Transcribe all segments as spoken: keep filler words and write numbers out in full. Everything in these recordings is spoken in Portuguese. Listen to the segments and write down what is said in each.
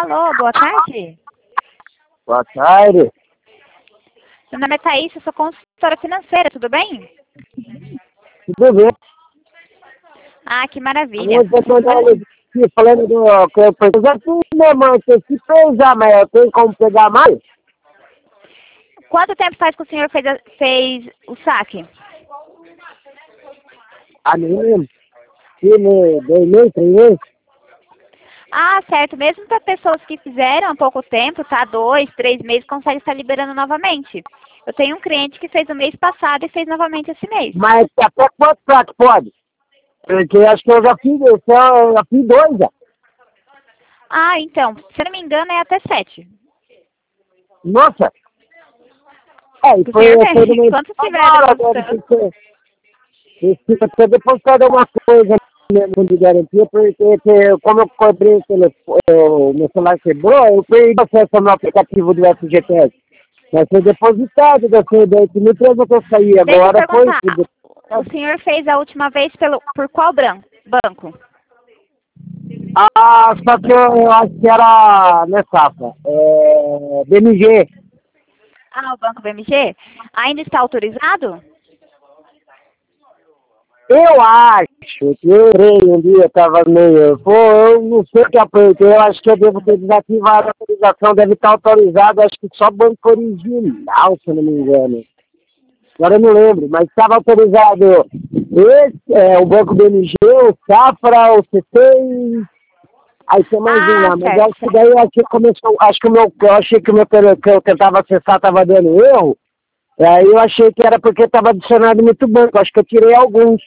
Alô, boa tarde. Boa tarde. Meu nome é Thaís, eu sou consultora financeira, tudo bem? Tudo bem? Ah, que maravilha. Eu vou mandar aqui falando do que eu preciso aqui, minha mãe, tem que pesar, mas eu tenho como pegar mais? Quanto tempo faz que o senhor fez, a- fez o saque? A menina, que me dois meses, três meses? Ah, certo. Mesmo para pessoas que fizeram há pouco tempo, tá? Dois, três meses, consegue estar liberando novamente. Eu tenho um cliente que fez o mês passado e fez novamente esse mês. Mas até quanto prato pode? Porque acho que eu já fiz, eu só, já fiz dois já. Ah, então, se eu não me engano, é até sete. Nossa! É, e O foi, senhor foi tem, no mês enquanto estiver agora, deve depositando. ter. E fica até depositado alguma coisa mesmo de garantia, porque que, como eu cobrei o telefone, o meu celular quebrou, eu perdi acesso ao meu aplicativo do F G T S. Vai ser depositado da sua da empresa que eu saí Deixa eu agora, foi perguntar, tudo. o senhor fez a última vez pelo, por qual bran- banco? Ah, só que eu, eu acho que era nessa, é, B M G. Ah, o Banco B M G? Ainda está autorizado? Eu acho que eu errei um dia, tava meio. Pô, eu não sei o que apertei, eu acho que eu devo ter desativado a autorização, deve estar autorizado, acho que só banco original, se eu não me engano. Agora eu não lembro, mas estava autorizado esse, é, o Banco B M G, o Safra, o C seis, aí tem mais um Ah, lá, mas eu certo, acho que certo. daí eu achei que começou, acho que o meu, eu achei que o meu tele- que eu tentava acessar estava dando erro, e aí eu achei que era porque estava adicionado muito banco, acho que eu tirei alguns.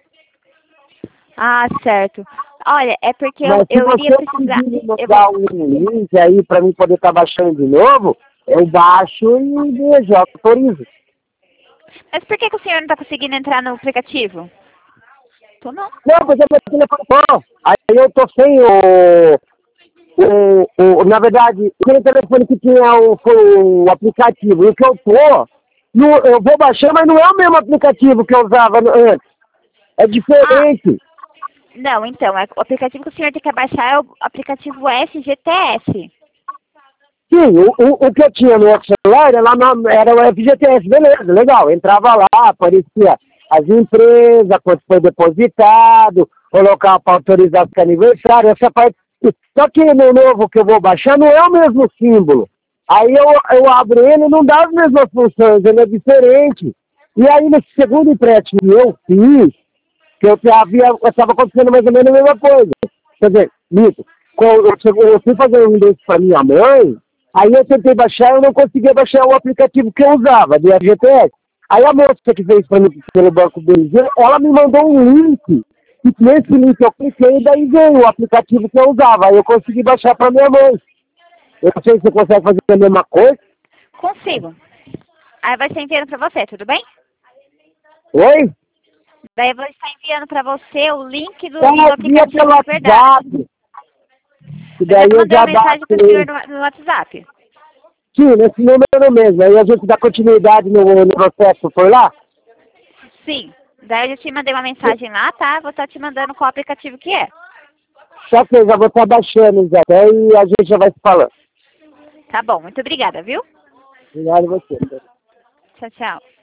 Ah, certo. Olha, é porque eu, Mas se eu iria você precisar. conseguir me Eu vou, mandar um link aí para mim poder estar baixando de novo, eu baixo e vejo, eu autorizo. mas por que, que o senhor não está conseguindo entrar no aplicativo? Tô não. Não, porque meu telefone não. Aí eu tô sem o, o, o na verdade, aquele telefone que tinha o, o aplicativo, e o que eu tô, no, eu vou baixar, mas não é o mesmo aplicativo que eu usava no- antes. É Ah, diferente. não, então, é- o aplicativo que o senhor tem que baixar é o aplicativo F G T S. Sim, o, o, o que eu tinha no outro celular era, lá na- era o F G T S, beleza, legal. Entrava lá, aparecia as empresas, quanto foi depositado, colocar para autorizar o aniversário, essa parte. Só que no novo que eu vou baixar não é o mesmo símbolo. Aí eu, eu abro ele e não dá as mesmas funções, ele é diferente. E aí nesse segundo empréstimo que eu fiz, que eu havia, estava acontecendo mais ou menos a mesma coisa. Quer dizer, Mito, quando eu, cheguei- eu fui fazer um desse para minha mãe, aí eu tentei baixar, eu não conseguia baixar o aplicativo que eu usava, do F G T S. Aí a moça que fez para mim pelo Banco B M G, ela me mandou um link, e nesse link eu cliquei e daí veio o aplicativo que eu usava, aí eu consegui baixar para minha mãe. Eu não sei se você consegue fazer a mesma coisa. Consigo. Aí vai ser enviando para você, tudo bem? Oi? Daí eu vou estar enviando para você o link do, do É, via pelo aplicativo de verdade. WhatsApp, que Eu já daí eu mandei uma já baixo mensagem para o senhor ele. no, no WhatsApp. Sim, nesse número mesmo. Aí a gente dá continuidade no, no processo por lá. Sim. Daí eu já te mandei uma mensagem lá, tá? Vou estar te mandando qual aplicativo que é. Só que eu já vou estar baixando já. Daí a gente já vai se falando. Tá bom, muito obrigada, viu? Obrigado a você. Tchau, tchau.